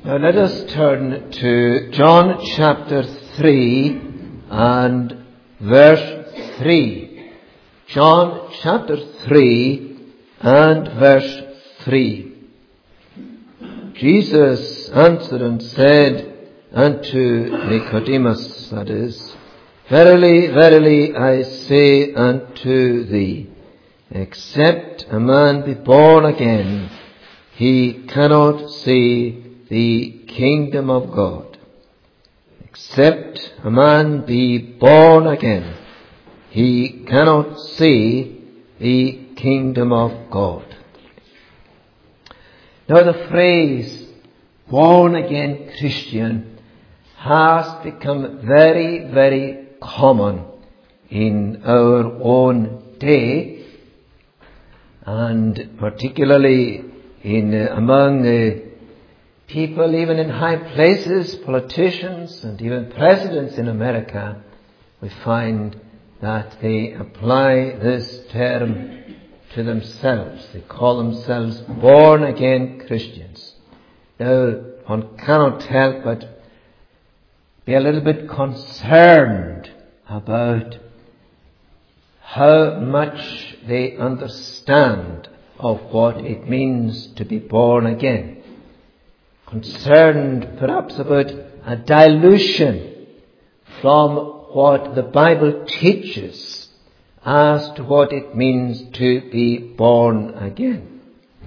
Now let us turn to John chapter 3 and verse 3. John chapter 3 and verse 3. Jesus answered and said unto Nicodemus, that is, Verily, verily, I say unto thee, except a man be born again, he cannot see the kingdom of God. Except a man be born again, he cannot see the kingdom of God. Now the phrase born again Christian has become very, very common in our own day, and particularly among people even in high places, politicians and even presidents in America. We find that they apply this term to themselves. They call themselves born again Christians. Now, one cannot help but be a little bit concerned about how much they understand of what it means to be born again. Concerned perhaps about a dilution from what the Bible teaches as to what it means to be born again.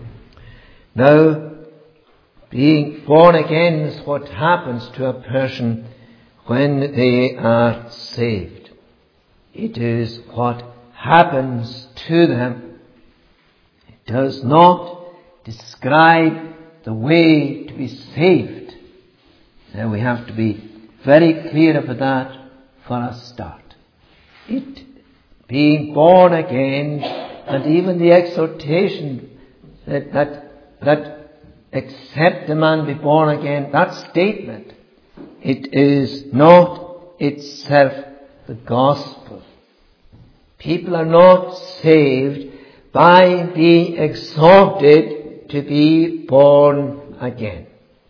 Now, being born again is what happens to a person when they are saved. It is what happens to them. It does not describe the way to be saved. Now we have to be very clear about that for a start. It being born again, and even the exhortation that except a man be born again, that statement, it is not itself the gospel. People are not saved by being exhorted to be born again.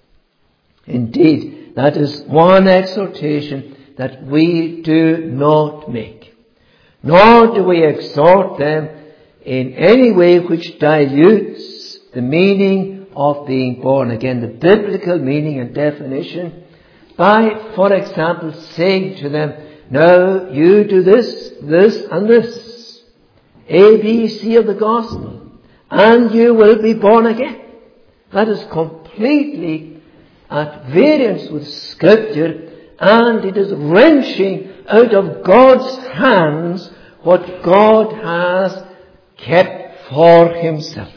Indeed, that is one exhortation that we do not make. Nor do we exhort them in any way which dilutes the meaning of being born again, the biblical meaning and definition, by, for example, saying to them, now you do this, this and this, A, B, C of the gospel, and you will be born again. That is completely at variance with Scripture, and it is wrenching out of God's hands what God has kept for Himself.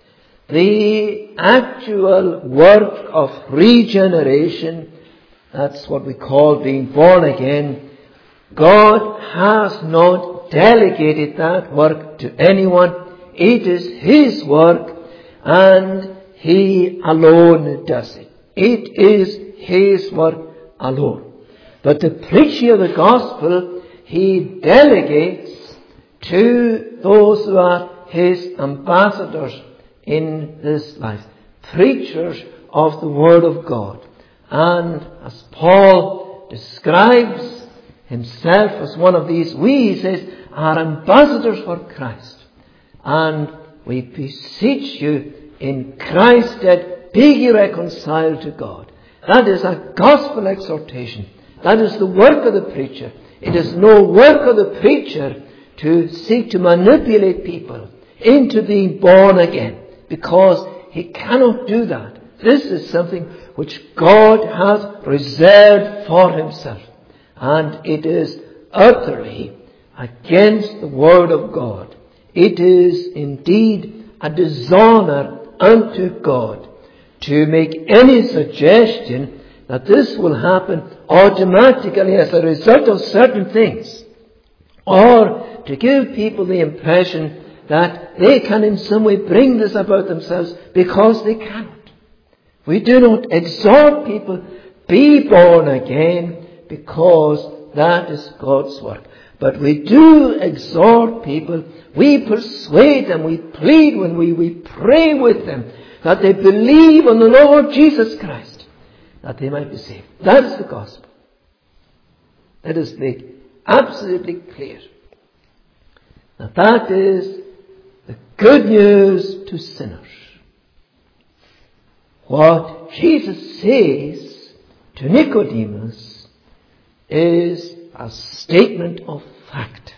The actual work of regeneration, that's what we call being born again, God has not delegated that work to anyone. It is His work, and He alone does it. It is His work alone. But the preaching of the gospel, He delegates to those who are His ambassadors in this life, preachers of the Word of God. And as Paul describes himself as one of these, he says, are ambassadors for Christ. And we beseech you in Christ's stead, be ye reconciled to God. That is a gospel exhortation. That is the work of the preacher. It is no work of the preacher to seek to manipulate people into being born again, because he cannot do that. This is something which God has reserved for Himself. And it is utterly against the Word of God. It is indeed a dishonour unto God to make any suggestion that this will happen automatically as a result of certain things, or to give people the impression that they can in some way bring this about themselves, because they cannot. We do not exhort people, be born again, because that is God's work. But we do exhort people, we persuade them, we plead when we pray with them, that they believe on the Lord Jesus Christ, that they might be saved. That is the gospel. Let us make absolutely clear that that is the good news to sinners. What Jesus says to Nicodemus is a statement of fact.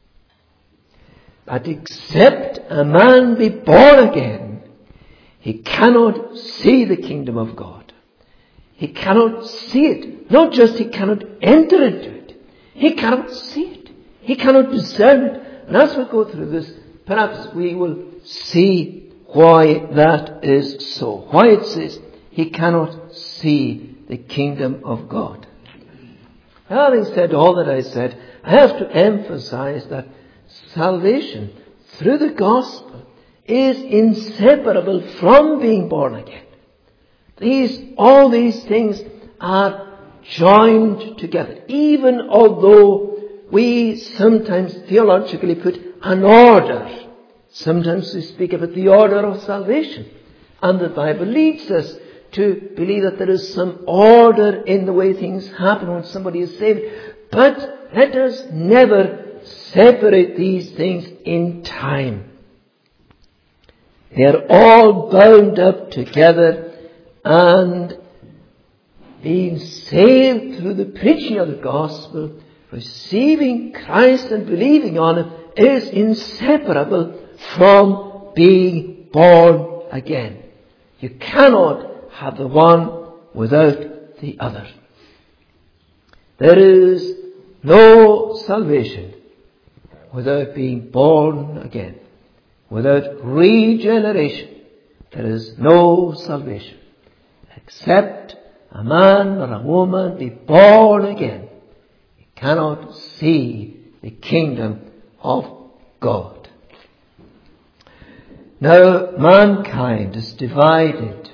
That except a man be born again, he cannot see the kingdom of God. He cannot see it. Not just he cannot enter into it. He cannot see it. He cannot discern it. And as we go through this, perhaps we will see why that is so. Why it says he cannot see the kingdom of God. Having said all that I said, I have to emphasize that salvation through the gospel is inseparable from being born again. All these things are joined together. Even although we sometimes theologically put an order. Sometimes we speak about the order of salvation. And the Bible leads us to believe that there is some order in the way things happen when somebody is saved. But let us never separate these things in time. They are all bound up together, and being saved through the preaching of the gospel, receiving Christ and believing on Him, is inseparable from being born again. You cannot have the one without the other. There is no salvation without being born again. Without regeneration, there is no salvation. Except a man or a woman be born again, he cannot see the kingdom of God. Now, mankind is divided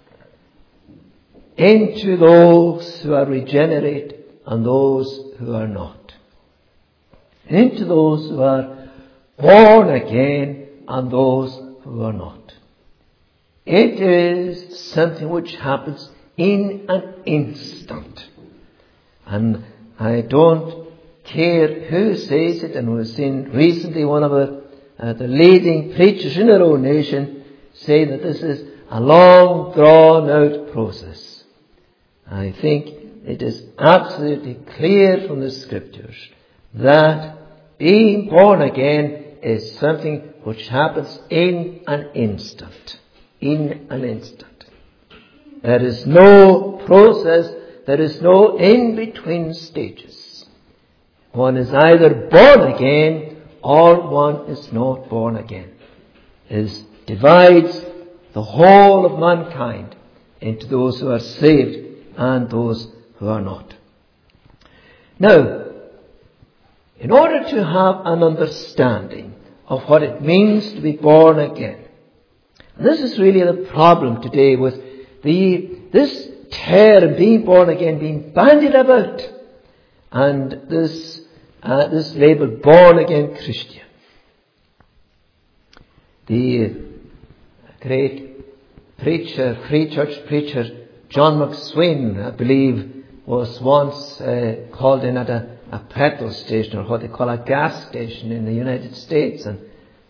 into those who are regenerate and those who are not. Into those who are born again and those who are not. It is something which happens in an instant. And I don't care who says it, and we've seen recently one of the leading preachers in our own nation say that this is a long drawn out process. I think it is absolutely clear from the scriptures that being born again is something which happens in an instant. In an instant. There is no process, there is no in-between stages. One is either born again or one is not born again. It divides the whole of mankind into those who are saved and those who are not. Now, in order to have an understanding of what it means to be born again, and this is really the problem today with this term being born again being bandied about, and this label born again Christian. The great preacher, free church preacher John McSween, I believe, was once called in at a petrol station, or what they call a gas station in the United States, and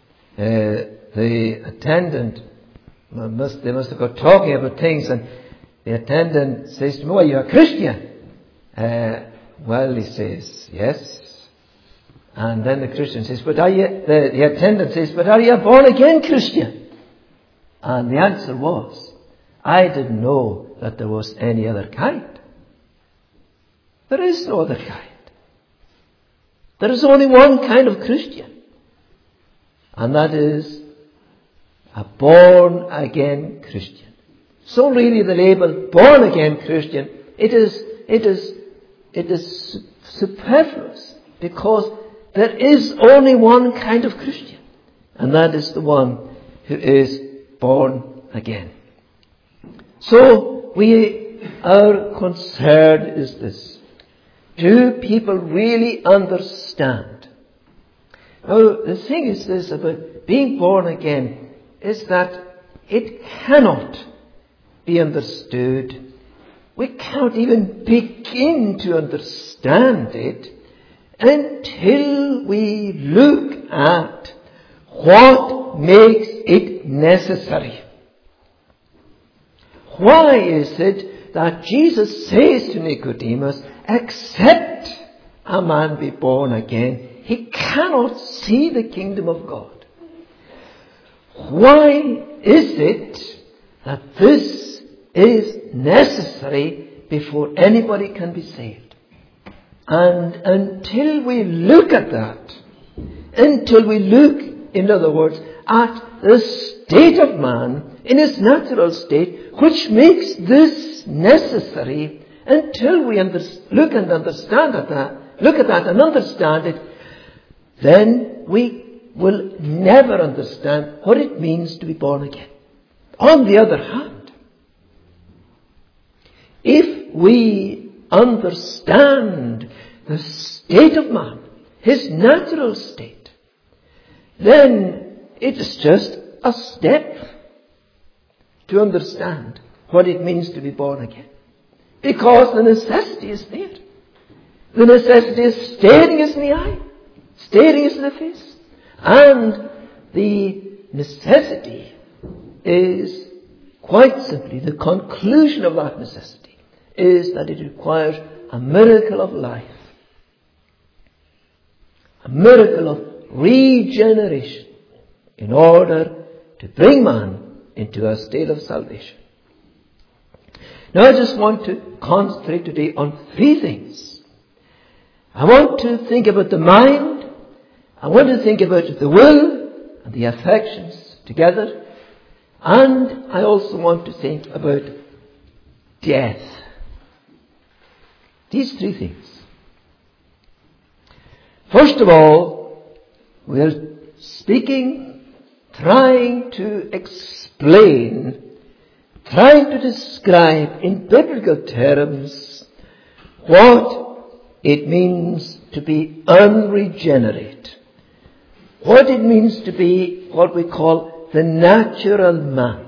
the attendant they must have got talking about things, and the attendant says to him, "Oh, you're a Christian?" Well, he says, "Yes." And then the Christian says, "But are you?" The attendant says, "But are you a born again Christian?" And the answer was, "I didn't know that there was any other kind." There is no other kind. There is only one kind of Christian, and that is a born again Christian. So really the label born again Christian, it is superfluous, because there is only one kind of Christian, and that is the one who is born again. So our concern is this: do people really understand? Now, the thing is this about being born again, is that it cannot be understood we cannot even begin to understand it until we look at what makes it necessary. Why is it that Jesus says to Nicodemus, except a man be born again, he cannot see the kingdom of God? Why is it that this is necessary before anybody can be saved? And until we look at that, until we look, in other words, at the state of man in his natural state, which makes this necessary, until we look at that and understand it, then we will never understand what it means to be born again. On the other hand, if we understand the state of man, his natural state, then it is just a step to understand what it means to be born again. Because the necessity is there. The necessity is staring us in the eye, staring us in the face. And the necessity is quite simply, the conclusion of that necessity is that it requires a miracle of life. A miracle of regeneration in order to bring man into a state of salvation. Now I just want to concentrate today on three things. I want to think about the mind. I want to think about the will and the affections together. And I also want to think about death. These three things. First of all, we are trying to explain, trying to describe in biblical terms what it means to be unregenerate. What it means to be what we call the natural man.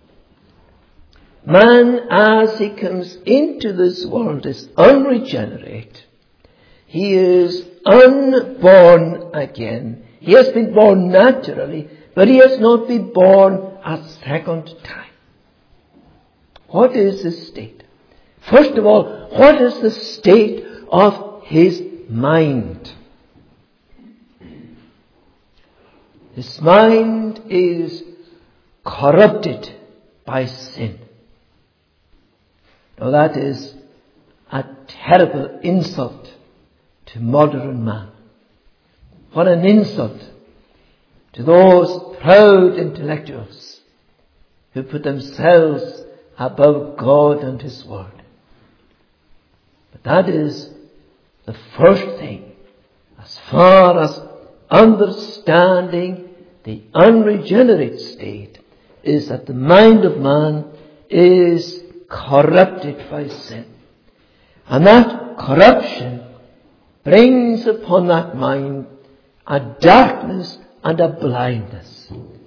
Man, as he comes into this world, is unregenerate. He is unborn again. He has been born naturally, but he has not been born a second time. What is his state? First of all, what is the state of his mind? His mind is corrupted by sin. Now that is a terrible insult to modern man. What an insult to those proud intellectuals who put themselves above God and His Word. But that is the first thing as far as understanding the unregenerate state is that the mind of man is corrupted by sin. And that corruption brings upon that mind a darkness and a blindness.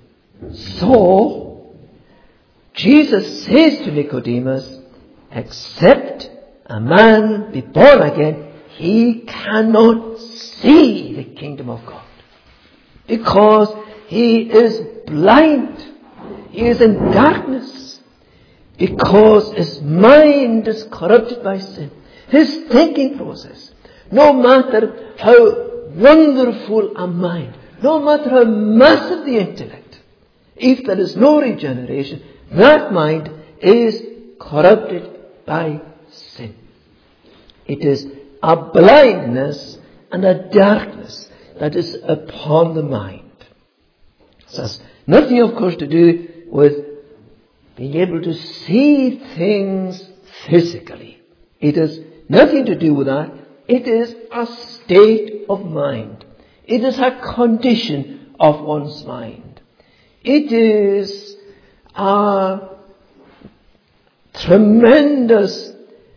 So, Jesus says to Nicodemus, except a man be born again, he cannot see the kingdom of God. Because he is blind. He is in darkness. Because his mind is corrupted by sin. His thinking process, no matter how wonderful a mind, no matter how massive the intellect, if there is no regeneration, that mind is corrupted by sin. It is a blindness and a darkness that is upon the mind. It has nothing, of course, to do with being able to see things physically. It has nothing to do with that. It is a state of mind. It is a condition of one's mind. It is a tremendous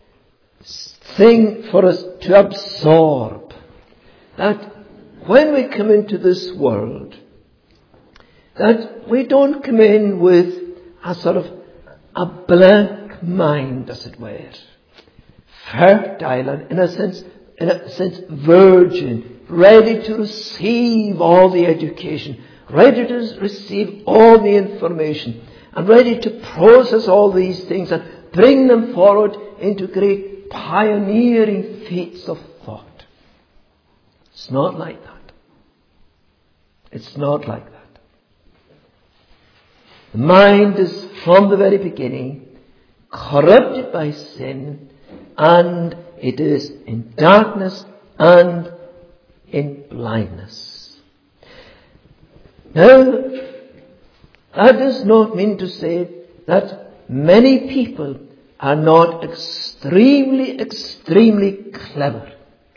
thing for us to absorb. That when we come into this world, that we don't come in with a sort of a blank mind, as it were. fertile and in a sense virgin, ready to receive all the education, ready to receive all the information, and ready to process all these things and bring them forward into great pioneering feats of thought. It's not like that. It's not like that. The mind is from the very beginning corrupted by sin, and it is in darkness and in blindness. Now, that does not mean to say that many people are not extremely clever,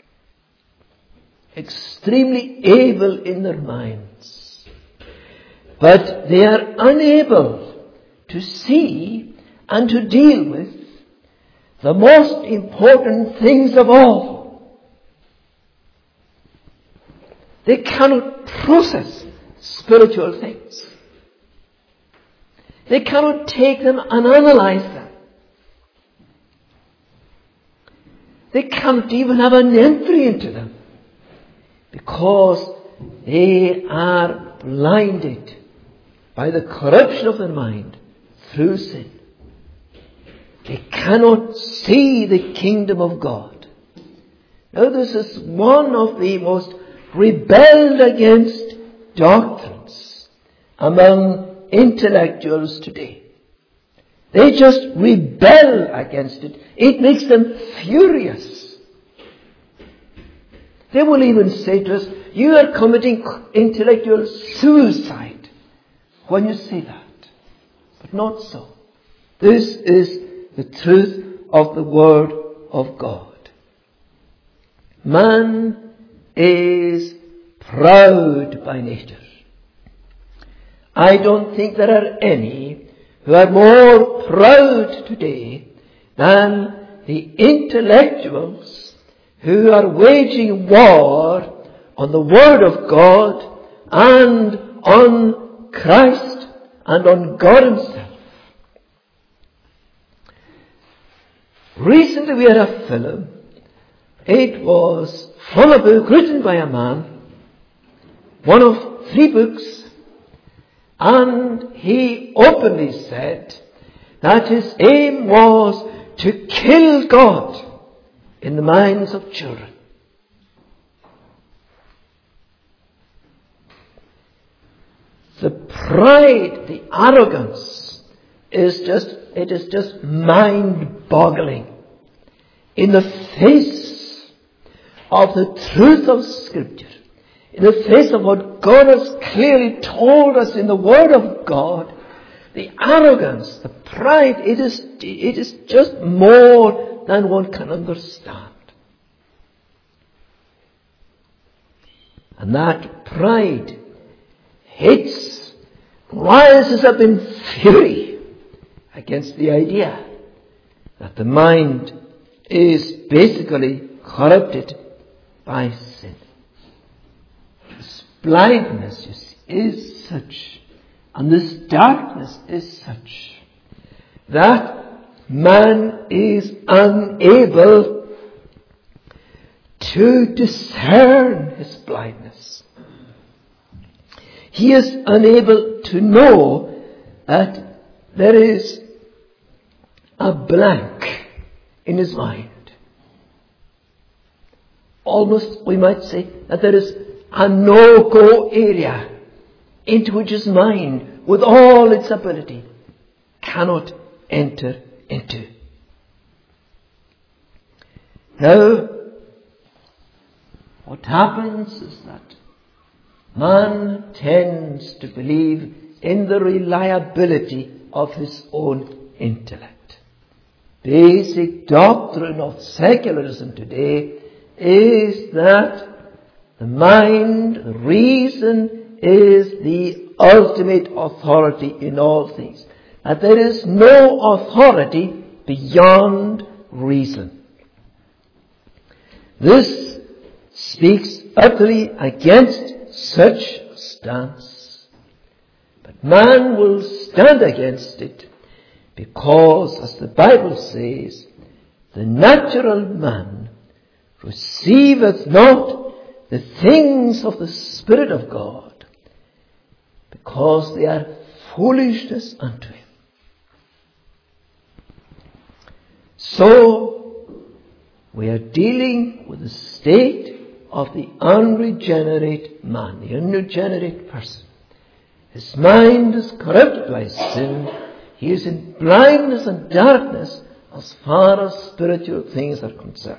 extremely able in their minds, but they are unable to see and to deal with the most important things of all. They cannot process spiritual things. They cannot take them and analyze them. They cannot even have an entry into them, because they are blinded by the corruption of their mind through sin. They cannot see the kingdom of God. Now, this is one of the most rebelled against doctrines among intellectuals today. They just rebel against it. It makes them furious. They will even say to us, "You are committing intellectual suicide," when you say that. But not so. This is the truth of the Word of God. Man is proud by nature. I don't think there are any who are more proud today than the intellectuals who are waging war on the Word of God and on Christ and on God Himself. Recently we had a film. It was from a book written by a man, one of 3 books, and he openly said that his aim was to kill God in the minds of children. The pride, the arrogance is just mind-boggling in the face of the truth of Scripture, in the face of what God has clearly told us in the Word of God. The arrogance, the pride, it is just more than one can understand. And that pride rises up in fury against the idea that the mind is basically corrupted by sin. This blindness, you see, is such, and this darkness is such, that man is unable to discern his blindness. He is unable to know that there is a blank in his mind. Almost, we might say, that there is a no-go area into which his mind, with all its ability, cannot enter into. Now, what happens is that man tends to believe in the reliability of his own intellect. Basic doctrine of secularism today is that the mind, the reason, is the ultimate authority in all things. That there is no authority beyond reason. This speaks utterly against such a stance. But man will stand against it because, as the Bible says, the natural man receiveth not the things of the Spirit of God, because they are foolishness unto him. So, we are dealing with the state of the unregenerate man, the unregenerate person. His mind is corrupted by sin. He is in blindness and darkness as far as spiritual things are concerned.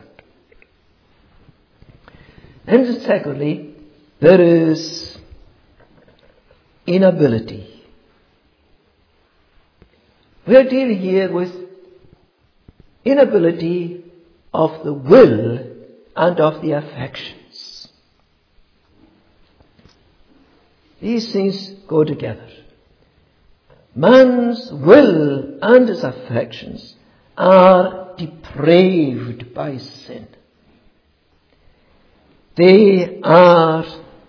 And secondly, there is inability. We are dealing here with inability of the will and of the affections. These things go together. Man's will and his affections are depraved by sin. They are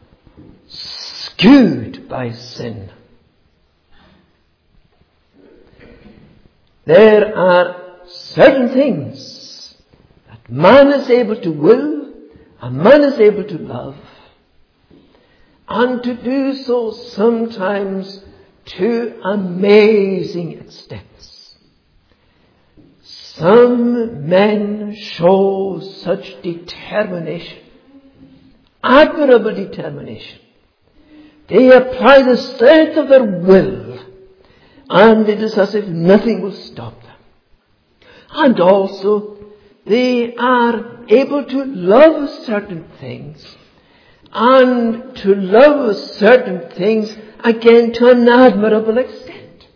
skewed by sin. There are certain things that man is able to will and man is able to love, and to do so sometimes to amazing extents. Some men show such determination, admirable determination. They apply the strength of their will, and it is as if nothing will stop them. And also, they are able to love certain things, and to love certain things again to an admirable extent.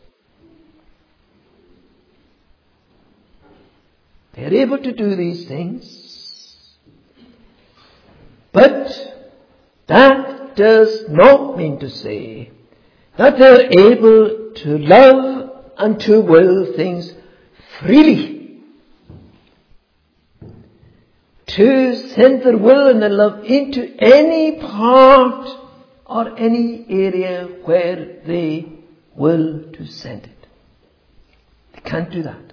They are able to do these things, but that does not mean to say that they are able to love and to will things freely. To send their will and their love into any part or any area where they will to send it. They can't do that.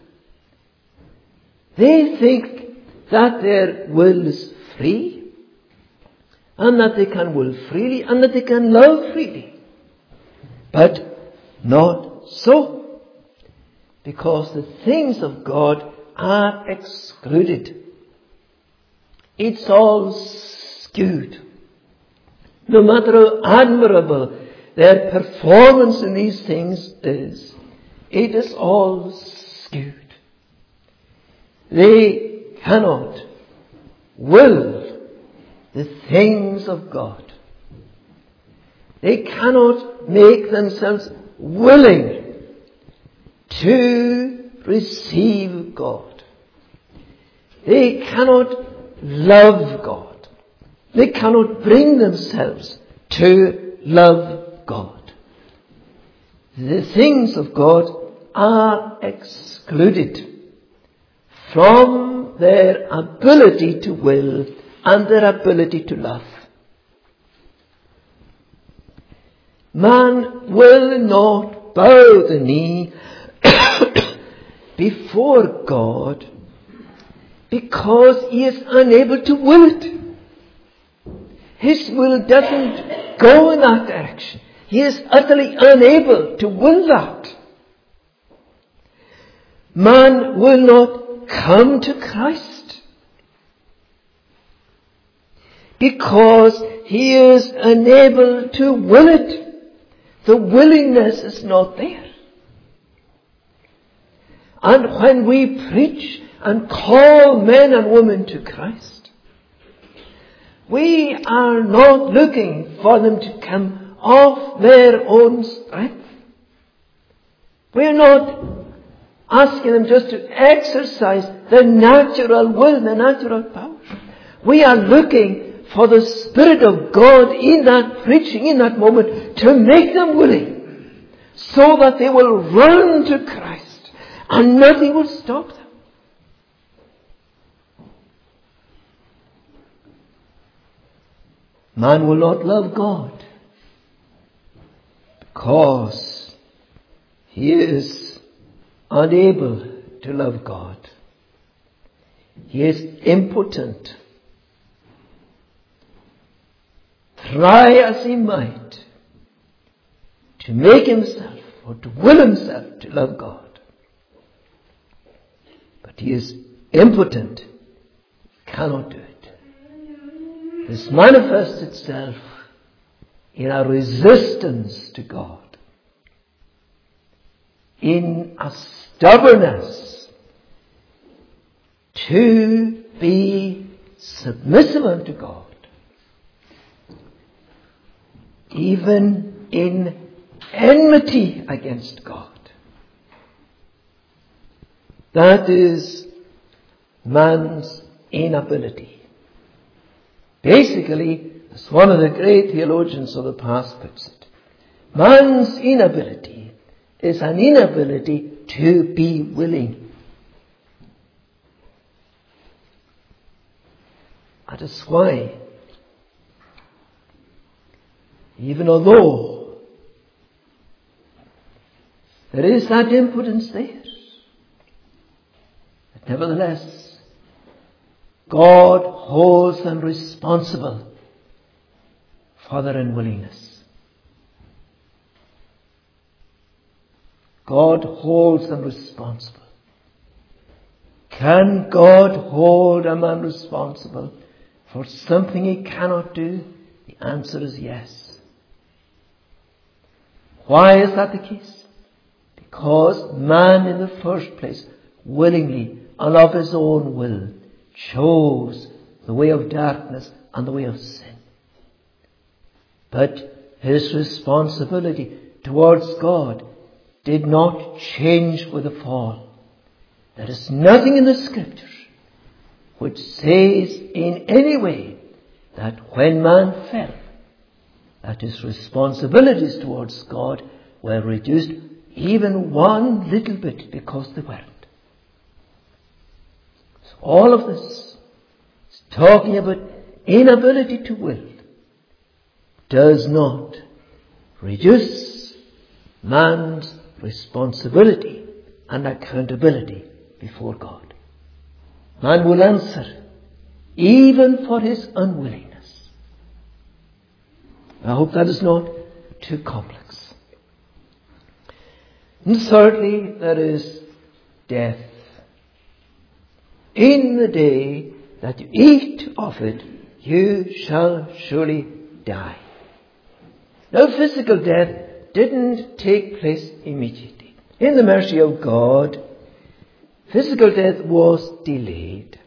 They think that their will is free, and that they can will freely, and that they can love freely. But not so, because the things of God are excluded. It's all skewed. No matter how admirable their performance in these things is, it is all skewed. They cannot will the things of God. They cannot make themselves willing to receive God. They cannot love God. They cannot bring themselves to love God. The things of God are excluded from their ability to will and their ability to love. Man will not bow the knee before God because he is unable to will it. His will doesn't go in that direction. He is utterly unable to will that. Man will not come to Christ because he is unable to will it. The willingness is not there. And when we preach and call men and women to Christ, we are not looking for them to come of their own strength. We are not asking them just to exercise the natural will, the natural power. We are looking for the Spirit of God in that preaching, in that moment, to make them willing, so that they will run to Christ and nothing will stop them. Man will not love God because he is unable to love God. He is impotent. Try as he might to make himself or to will himself to love God. But he is impotent. He cannot do it. This manifests itself in a resistance to God, in a stubbornness to be submissive unto God, even in enmity against God. That is man's inability. Basically, as one of the great theologians of the past puts it, man's inability is an inability to be willing. That is why, even although there is that impotence there, but nevertheless, God holds them responsible for their unwillingness. God holds them responsible. Can God hold a man responsible for something he cannot do? The answer is yes. Why is that the case? Because man in the first place, willingly and of his own will, chose the way of darkness and the way of sin. But his responsibility towards God did not change with the fall. There is nothing in the Scriptures which says in any way that when man fell, that his responsibilities towards God were reduced even one little bit, because they weren't. So all of this is talking about inability to will, does not reduce man's responsibility and accountability before God. Man will answer even for his unwillingness. I hope that is not too complex. And thirdly, there is death. In the day that you eat of it, you shall surely die. Now, physical death didn't take place immediately. In the mercy of God, physical death was delayed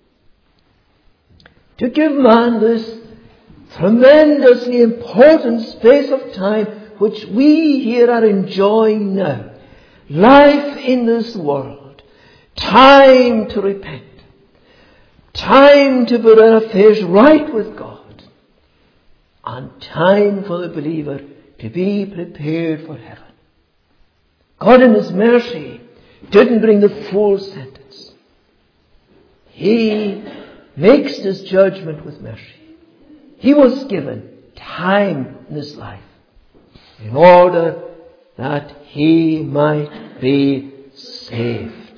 to give man this tremendously important space of time which we here are enjoying now. Life in this world. Time to repent. Time to put our affairs right with God. And time for the believer to be prepared for heaven. God in His mercy didn't bring the full sentence. He makes His judgment with mercy. He was given time in His life in order that he might be saved.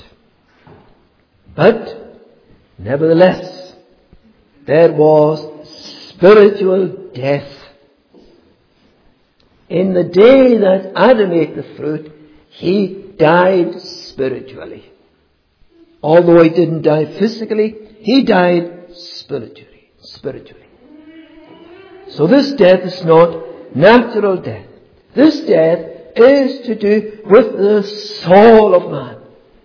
But nevertheless, there was spiritual death. In the day that Adam ate the fruit, he died spiritually. Although he didn't die physically, he died spiritually. So this death is not natural death. This death is to do with the soul of man.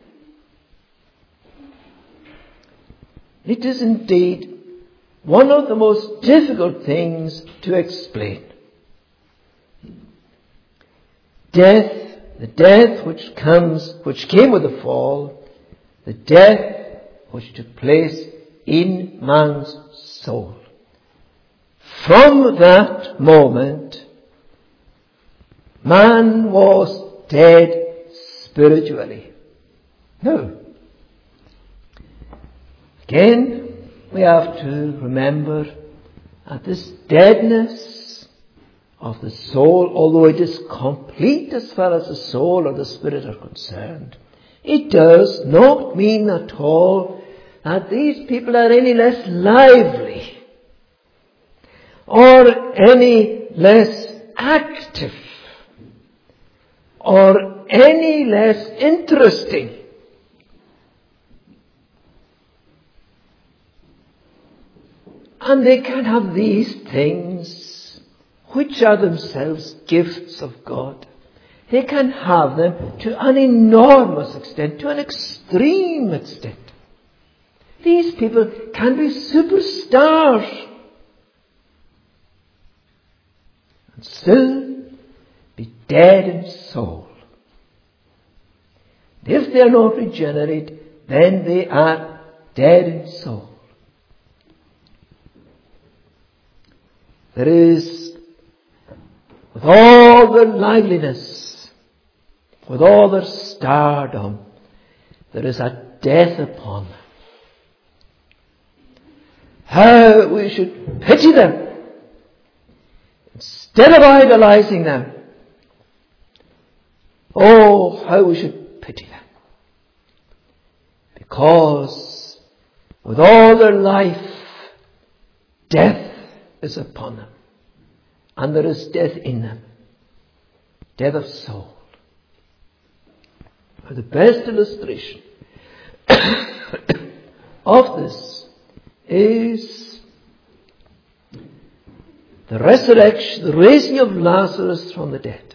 It is indeed one of the most difficult things to explain. Death, the death which came with the fall, the death which took place in man's soul. From that moment, man was dead spiritually. No. Again, we have to remember that this deadness of the soul, although it is complete as far as the soul or the spirit are concerned, it does not mean at all that these people are any less lively or any less active or any less interesting. And they can have these things which are themselves gifts of God. They can have them to an enormous extent, to an extreme extent. These people can be superstars and still be dead in soul. If they are not regenerate, then they are dead in soul. There is, with all their liveliness, with all their stardom, there is a death upon them. How we should pity them instead of idolizing them. Oh, how we should pity them. Because with all their life, death is upon them. And there is death in them. Death of soul. The best illustration of this is the resurrection, the raising of Lazarus from the dead.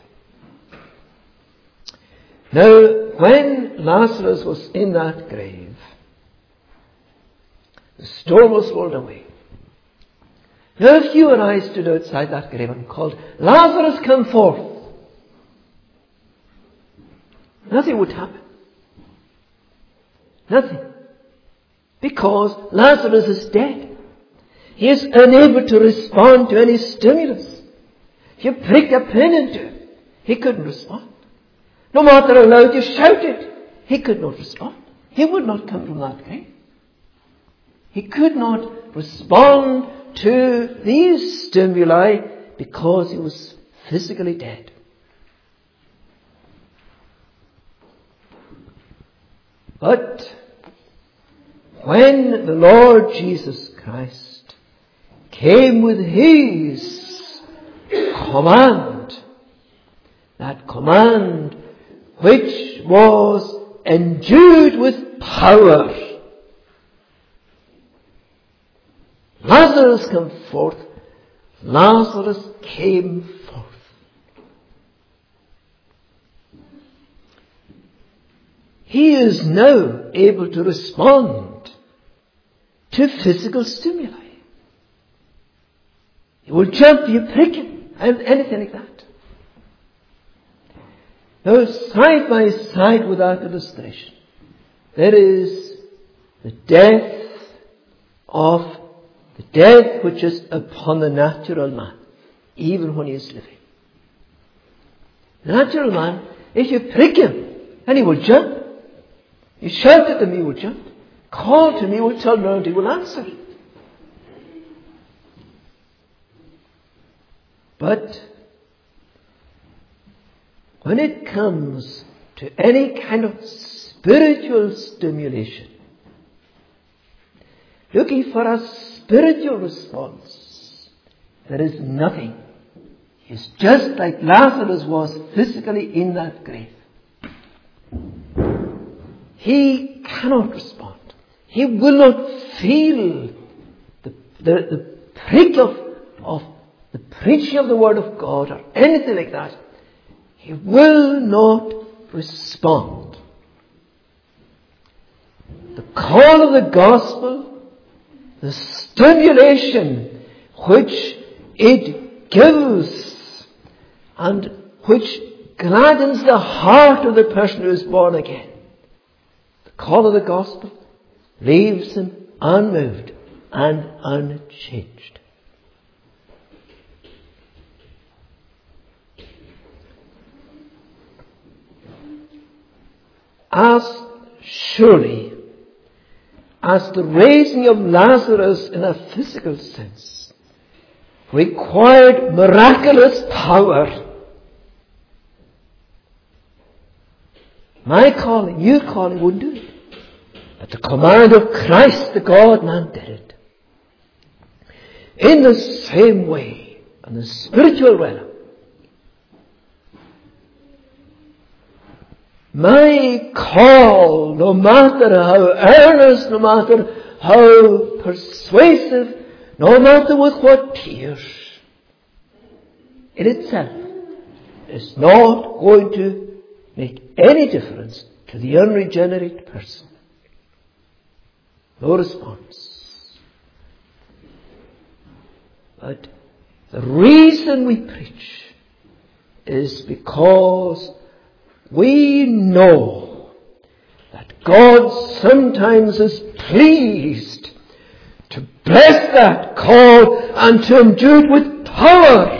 Now, when Lazarus was in that grave, the stone was rolled away. Now, if you and I stood outside that grave and called, Lazarus, come forth, nothing would happen. Nothing. Because Lazarus is dead. He is unable to respond to any stimulus. If you pricked a pin into him, he couldn't respond. No matter how loud you shouted, he could not respond. He would not come from that grave. He could not respond to these stimuli because he was physically dead. But when the Lord Jesus Christ came with His command, that command which was endued with power, Lazarus come forth, Lazarus came forth. He is now able to respond to physical stimuli. He will jump, you prick him, and anything like that. Now, side by side with that illustration, there is the death which is upon the natural man, even when he is living. The natural man, if you prick him, and he will jump. You shout at him, he will jump. Call to him, he will turn around, he will answer. But when it comes to any kind of spiritual stimulation, looking for a spiritual response, there is nothing. It's just like Lazarus was physically in that grave. He cannot respond. He will not feel the prick of the preaching of the Word of God or anything like that. He will not respond. The call of the gospel, the stimulation which it gives and which gladdens the heart of the person who is born again. The call of the gospel leaves him unmoved and unchanged. As surely as the raising of Lazarus in a physical sense required miraculous power, my calling, your calling wouldn't do it. At the command of Christ, the God-man, did it. In the same way, in the spiritual realm, my call, no matter how earnest, no matter how persuasive, no matter with what tears, in itself is not going to make any difference to the unregenerate person. No response. But the reason we preach is because we know that God sometimes is pleased to bless that call and to endue it with power.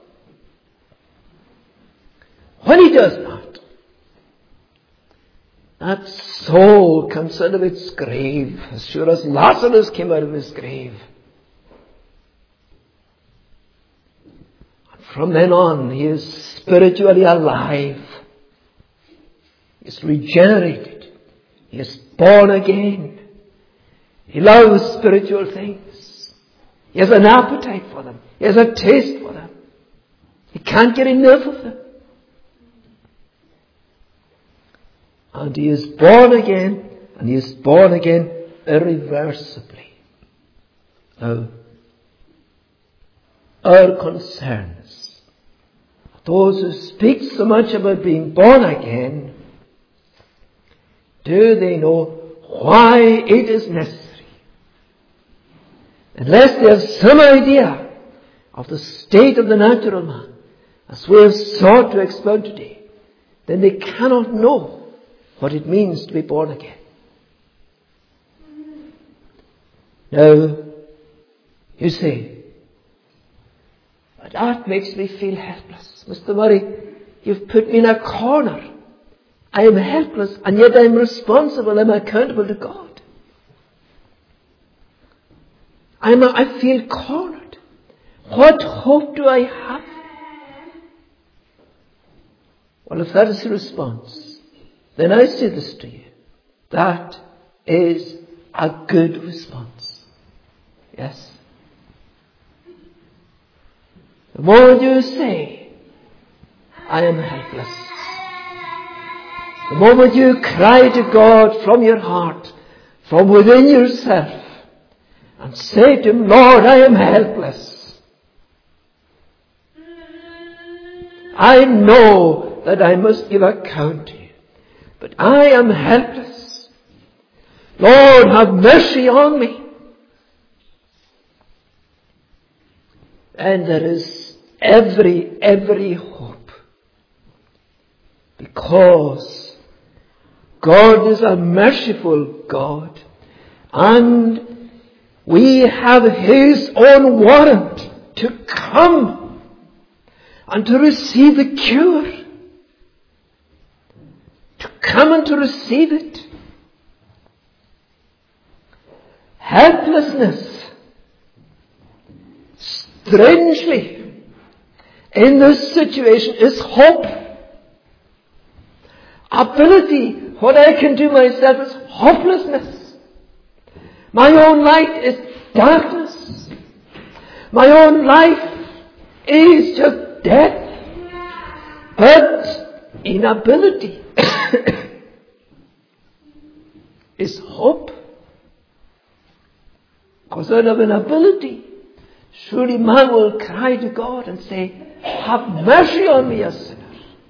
When He does not, that soul comes out of its grave, as sure as Lazarus came out of his grave. And from then on, he is spiritually alive. He is regenerated. He is born again. He loves spiritual things. He has an appetite for them. He has a taste for them. He can't get enough of them. And he is born again, and he is born again irreversibly. Now, our concern is those who speak so much about being born again, do they know why it is necessary? Unless they have some idea of the state of the natural man, as we have sought to expound today, then they cannot know what it means to be born again. Now, you say, but that makes me feel helpless. Mr. Murray, you've put me in a corner. I am helpless, and yet I am responsible. I'm accountable to God. I feel cornered. What hope do I have? Well, if that is the response, then I say this to you. That is a good response. Yes. The moment you say, I am helpless. The moment you cry to God from your heart, from within yourself, and say to Him, Lord, I am helpless. I know that I must give account to you, but I am helpless. Lord, have mercy on me. And there is every hope. Because God is a merciful God. And we have His own warrant to come and to receive the cure. To come and to receive it. Helplessness, strangely, in this situation is hope. Ability, what I can do myself, is hopelessness. My own light is darkness. My own life is just death. But inability is hope. Because out of inability, surely man will cry to God and say, have mercy on me, a sinner.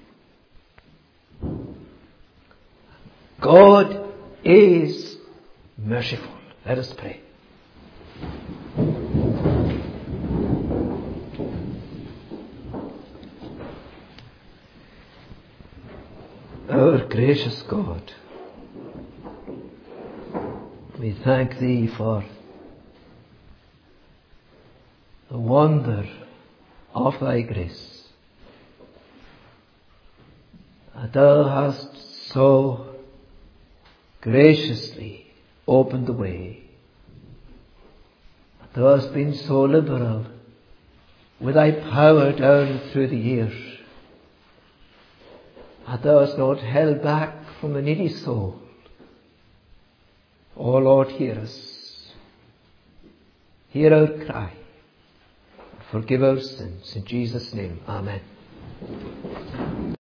God is merciful. Let us pray. Our gracious God, we thank Thee for the wonder of Thy grace, that Thou hast so graciously opened the way, that Thou hast been so liberal with Thy power down through the years, that Thou hast not held back from the needy soul, O Lord, hear us. Hear our cry. Forgive our sins. In Jesus' name, amen.